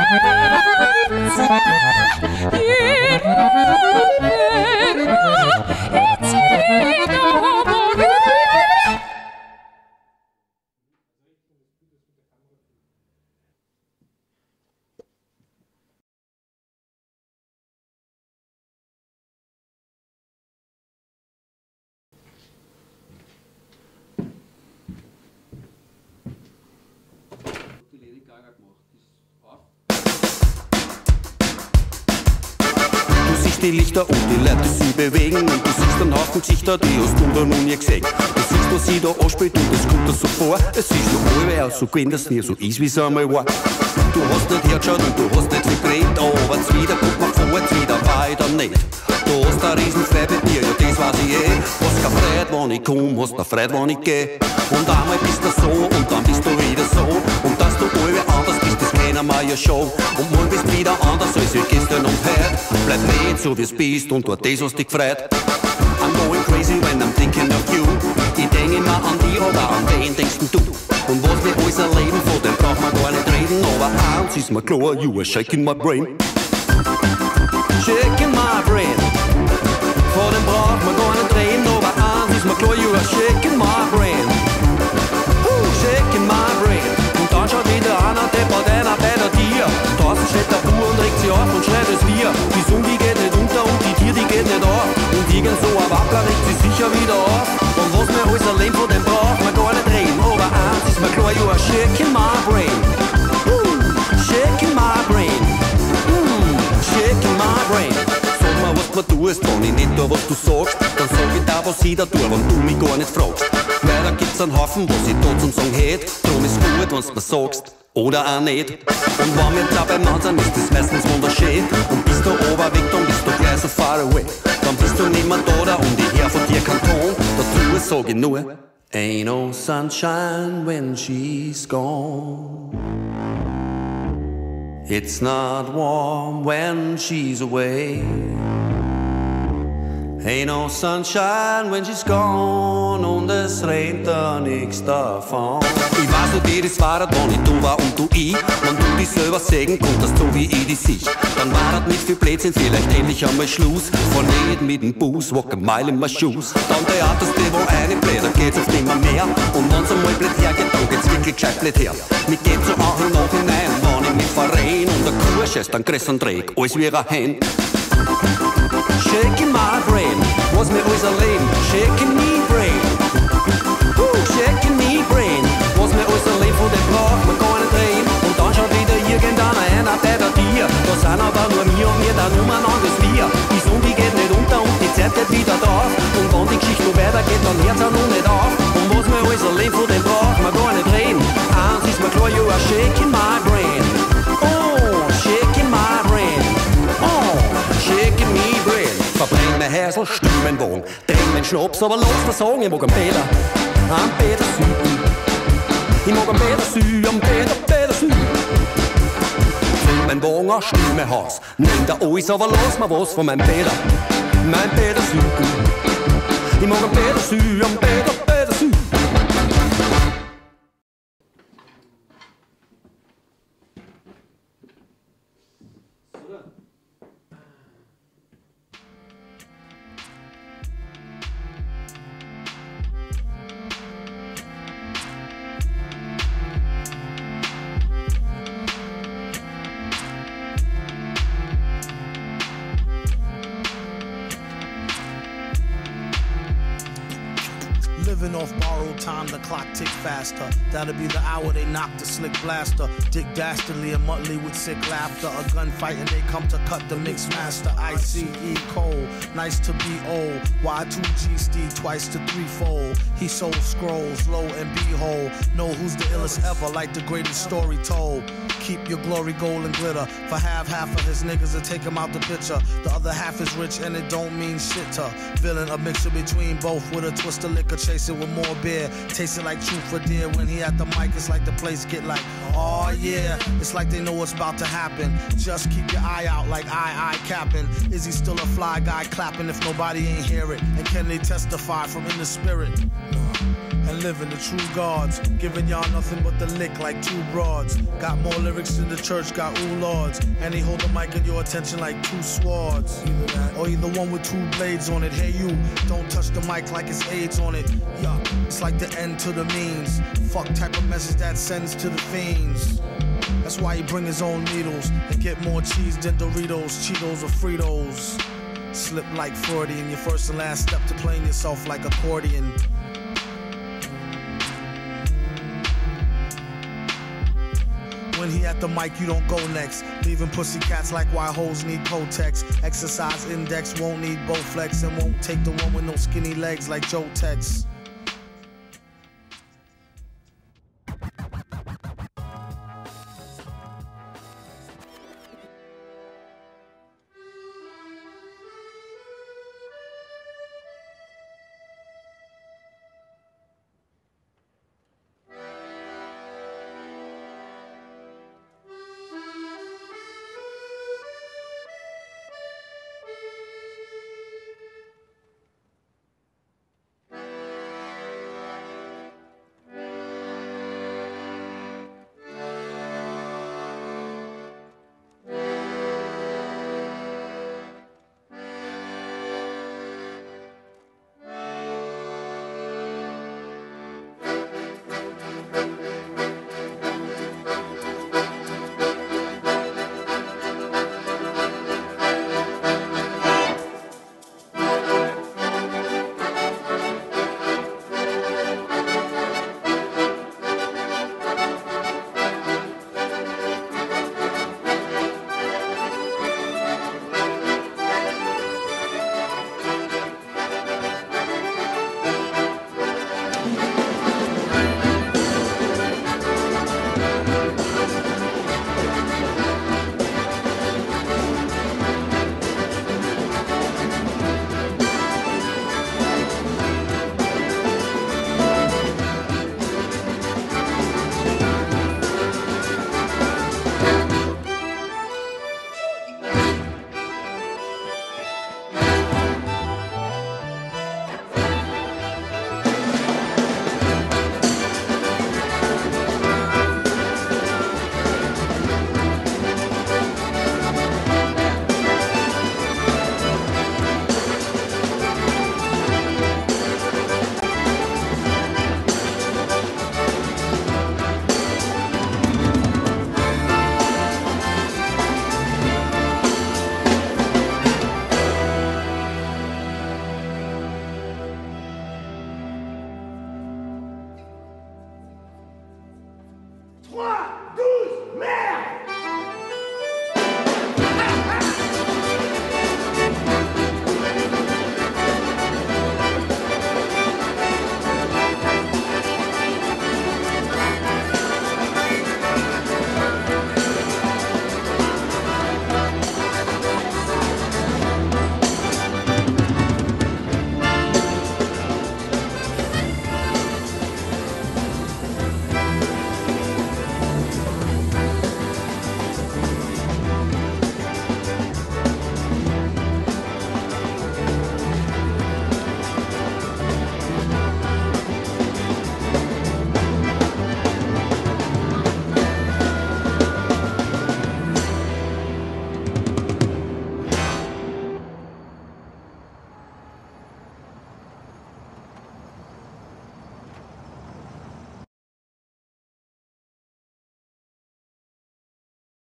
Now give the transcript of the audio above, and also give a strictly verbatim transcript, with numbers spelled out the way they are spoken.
Die Lichter und die Leute, die sich bewegen. Und du siehst einen Haufen Gesichter, die hast du da noch nie gesehen. Du siehst, was sie da anspielt und das kommt dir so vor. Es ist so allweil aus, so gewinn, dass es nie so ist, wie es einmal war. Du hast nicht hergeschaut und du hast nicht viel geredet, aber wieder kommt man vor, wieder weiter nicht. Du hast eine riesen Freude bei dir, ja das weiß ich eh. Hast keine Freude, wenn ich komm, hast keine Freude, wenn ich geh. Und einmal bist du so und dann bist du wieder so. Und dass du allweil anders bist, das kennen wir ja schon. Und morgen bist du wieder anders als wie gestern und heute. Bleib nicht so wie es bist und dort das, was dich gefreut. I'm going crazy when I'm thinking of you. Ich denk immer an die, aber an wen denkst denn du? Und was wir alles erleben, von dem braucht man gar nicht reden. Aber eins ist mir klar, you are shaking my brain. Shaking my brain. Vor dem braucht man gar nicht reden. Aber eins ist mir klar, you are shaking my brain. Uh, shaking my brain. Und dann schaut wieder einer, deppert einer bei der Tier. Draußen steht der Bub und regt sich auf und schreit es wir. Die Sonne, die geht nicht unter und die Tier, die geht nicht auf. Und irgend so ein Wackler regt sich sicher wieder auf. Und was wir alles erleben, von dem braucht man gar nicht reden. Aber eins ist mir klar, you are shaking my brain. Uh, shaking my brain. Mm, shaking my brain. Sag mir, was du tust, wenn ich nicht da, was du sagst. Dann sag ich da, was ich da tue, wenn du mich gar nicht fragst. Weil da gibt's einen Haufen, was ich da zum Sagen hätt. Drum ist gut, wenn's mir sagst. Oder auch nicht. Und wenn wir da beim Mann sind, ist das meistens wunderschön. Und bist du ober weg, dann bist du gleich so far away. Dann bist du nicht mehr da, da und ich hör von dir keinen Ton. Dazu sag ich nur, ain't no sunshine when she's gone. It's not warm when she's away. Ain't no sunshine when she's gone. Und es regnet da nix davon. Ich weiß nicht, wie das war, wenn ich du war und du ich. Wenn du dich selber sägen konntest, so wie ich dich sich. Dann war das nicht viel Blödsinn, vielleicht endlich einmal Schluss. Von nicht mit dem Bus, walk a mile in my shoes. Dann theaterst du, wo eine bläht, dann geht's oft immer mehr. Und wenn's einmal blöd hergeht, dann geht's wirklich gescheit blöd her. Mit geht so auch im Nachhinein, wenn ich mich verrehn. Und der Kuh scheißt dann größeren Dreck, alles wie ein Hand. Shaking my brain, was mir alles erleben. Shaking me brain, uh, shaking me brain. Was mir alles erleben, von dem braucht man gar nicht reden. Und dann schaut wieder irgendeiner einer bei der Tier. Da sind aber nur mir und mir dann um ein anderes Wir. Die Sonne, die geht nicht unter und die Zeit geht wieder drauf. Und wenn die Geschichte noch weitergeht, dann hört's auch noch nicht auf. Und was mir alles erleben, von dem braucht man gar nicht reden. Eins ist mir klar, you are shaking my brain. Oh, shaking my brain. Oh, shaking me brain. Verbrenn mein Häsl, still mein Wagen, trink mein Schnaps, aber lass mir sagen, ich mag einen Peter, einen Peter Süd. Ich mag einen Peter Süd, einen Peter, Peter Süd. Trink mein Wagen, auch still mein Haus, nimm da alles, aber lass mir was von meinem Peter, mein Peter Süd. Ich mag einen Peter Süd, einen Peter, Peter Süd. Living off borrowed time, the clock tick faster. That'll be the hour they knock the slick blaster. Dick Dastardly and Muttley with sick laughter. A gunfight and they come to cut the mix master. I C E Cole, nice to be old. Y two G Steve twice to threefold. He sold scrolls, lo and behold. Know who's the illest ever, like the greatest story told. Keep your glory, gold and glitter. For half, half of his niggas to take him out the picture. The other half is rich and it don't mean shit to. Villain, a mixture between both with a twist of liquor. Chasing with more beer. Tasting like truth for dear. When he at the mic, it's like the place get like, oh yeah. It's like they know what's about to happen. Just keep your eye out like I, I capping. Is he still a fly guy clapping if nobody ain't hear it? And can they testify from in the spirit? No. and living the true gods, giving y'all nothing but the lick like two broads. Got more lyrics than the church got ooh lords, and he hold the mic in your attention like two swords. Either that, or either one with two blades on it. Hey you, don't touch the mic like it's AIDS on it. Yeah, it's like the end to the means. Fuck type of message that sends to the fiends. That's why he bring his own needles and get more cheese than Doritos, Cheetos, or Fritos. Slip like Freudian, your first and last step to playing yourself like accordion. When he at the mic, you don't go next. Leaving pussy cats like why hoes need Kotex. Exercise index won't need Bowflex and won't take the one with no skinny legs like Joe Tex.